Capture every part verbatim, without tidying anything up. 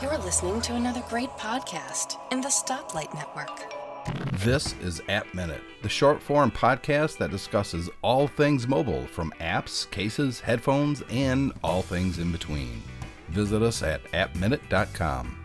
You're listening to another great podcast in the Stoplight Network. This is App Minute, the short-form podcast that discusses all things mobile, from apps, cases, headphones, and all things in between. Visit us at app minute dot com.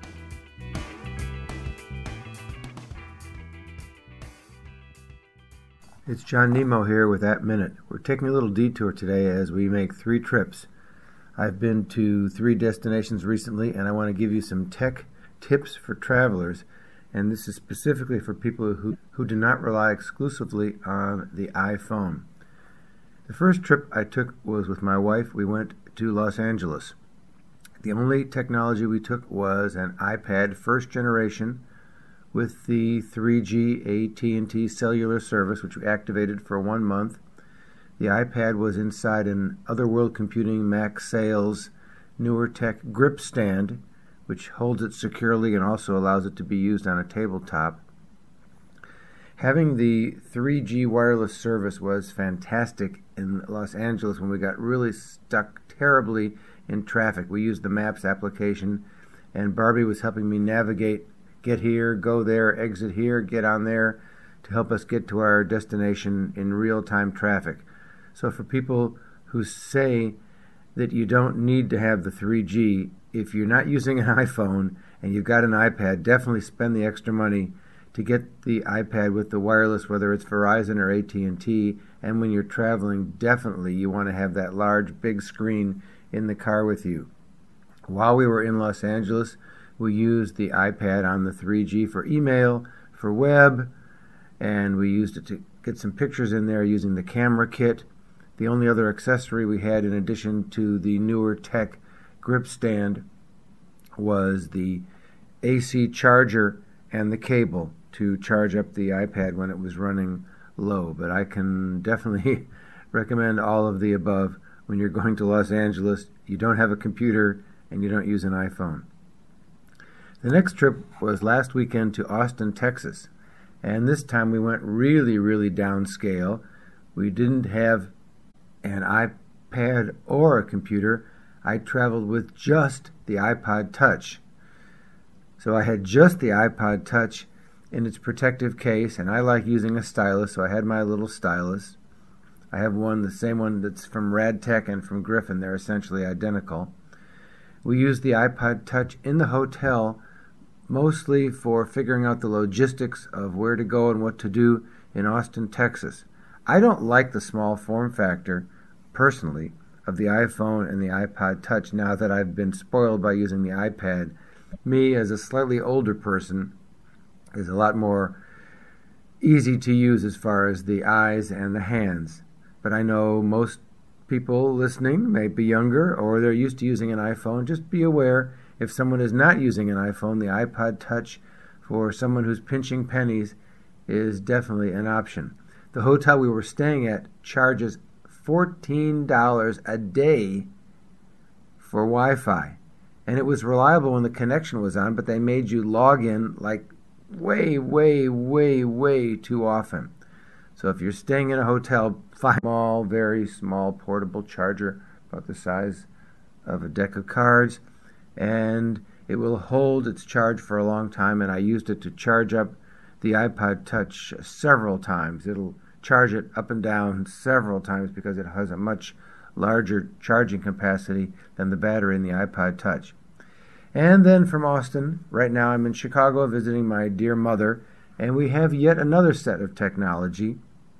It's John Nemo here with App Minute. We're taking a little detour today as we make three trips. I've been to three destinations recently, and I want to give you some tech tips for travelers. And this is specifically for people who, who do not rely exclusively on the iPhone. The first trip I took was with my wife. We went to Los Angeles. The only technology we took was an iPad first generation with the three G A T and T cellular service, which we activated for one month. The iPad was inside an Otherworld Computing Mac Sales newer tech grip stand, which holds it securely and also allows it to be used on a tabletop. Having the three G wireless service was fantastic in Los Angeles when we got really stuck terribly in traffic. We used the Maps application, and Barbie was helping me navigate, get here, go there, exit here, get on there, to help us get to our destination in real-time traffic. So for people who say that you don't need to have the three G, if you're not using an iPhone and you've got an iPad, definitely spend the extra money to get the iPad with the wireless, whether it's Verizon or A T and T. And when you're traveling, definitely you want to have that large, big screen in the car with you. While we were in Los Angeles, we used the iPad on the three G for email, for web, and we used it to get some pictures in there using the camera kit. The only other accessory we had in addition to the newer tech grip stand was the A C charger and the cable to charge up the iPad when it was running low. But I can definitely recommend all of the above when you're going to Los Angeles, you don't have a computer, and you don't use an iPhone. The next trip was last weekend to Austin, Texas. And this time we went really, really downscale. We didn't have an iPad or a computer. I traveled with just the iPod Touch. So I had just the iPod Touch in its protective case, and I like using a stylus, so I had my little stylus. I have one, the same one that's from Radtech and from Griffin. They're essentially identical. We used the iPod Touch in the hotel mostly for figuring out the logistics of where to go and what to do in Austin, Texas. I don't like the small form factor, personally, of the iPhone and the iPod Touch now that I've been spoiled by using the iPad. Me, as a slightly older person, is a lot more easy to use as far as the eyes and the hands. But I know most people listening may be younger or they're used to using an iPhone. Just be aware, if someone is not using an iPhone, the iPod Touch for someone who's pinching pennies is definitely an option. The hotel we were staying at charges fourteen dollars a day for Wi-Fi. And it was reliable when the connection was on, but they made you log in like way, way, way, way too often. So if you're staying in a hotel, find a small, very small portable charger about the size of a deck of cards, and it will hold its charge for a long time. And I used it to charge up the iPod Touch several times. It'll charge it up and down several times because it has a much larger charging capacity than the battery in the iPod Touch. And then from Austin, right now I'm in Chicago visiting my dear mother, and we have yet another set of technology.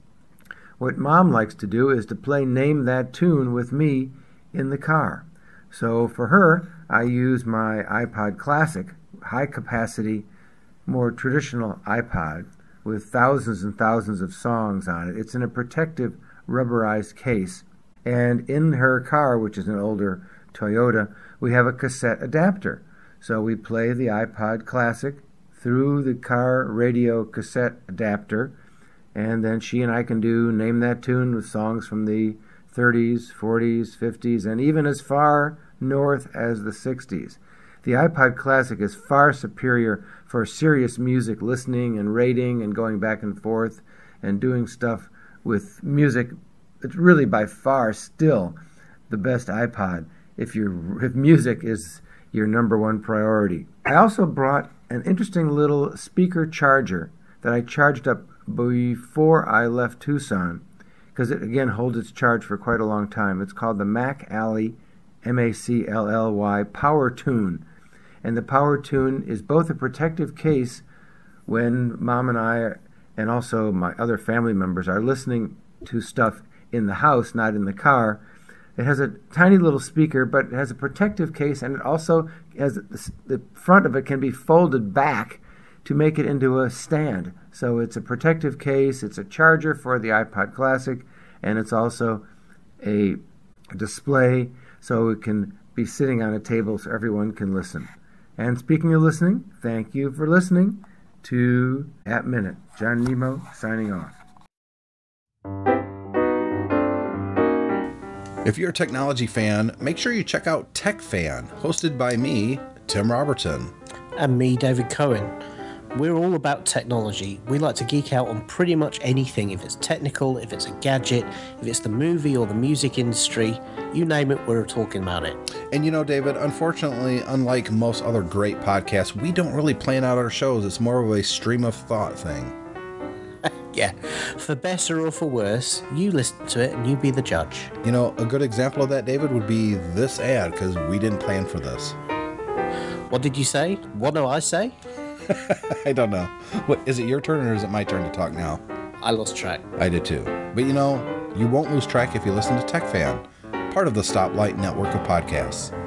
What Mom likes to do is to play Name That Tune with me in the car. So for her, I use my iPod Classic, high capacity, more traditional iPod with thousands and thousands of songs on it. It's in a protective rubberized case. And in her car, which is an older Toyota, we have a cassette adapter. So we play the iPod Classic through the car radio cassette adapter, and then she and I can do Name That Tune with songs from the thirties, forties, fifties, and even as far north as the sixties. The iPod Classic is far superior for serious music listening and rating and going back and forth and doing stuff with music. It's really by far still the best iPod. If your if music is your number one priority. I also brought an interesting little speaker charger that I charged up before I left Tucson, because it again holds its charge for quite a long time. It's called the MacAlly, M A C L L Y, Power Tune. And the Power Tune is both a protective case when Mom and I, and also my other family members, are listening to stuff in the house, not in the car. It has a tiny little speaker, but it has a protective case, and it also has the front of it can be folded back to make it into a stand. So it's a protective case, it's a charger for the iPod Classic, and it's also a display so it can be sitting on a table so everyone can listen. And speaking of listening, thank you for listening to App Minute. John Nemo signing off. If you're a technology fan, make sure you check out Tech Fan, hosted by me, Tim Robertson. And me, David Cohen. We're all about technology. We like to geek out on pretty much anything. If it's technical, if it's a gadget, if it's the movie or the music industry, you name it, we're talking about it. And you know, David, unfortunately, unlike most other great podcasts, we don't really plan out our shows. It's more of a stream of thought thing. Yeah, for better or for worse, you listen to it and you be the judge. You know, a good example of that, David, would be this ad, because we didn't plan for this. What did you say? What do I say? I don't know. What, is it your turn or is it my turn to talk now? I lost track. I did too. But you know, you won't lose track if you listen to Tech Fan, part of the Stoplight network of podcasts.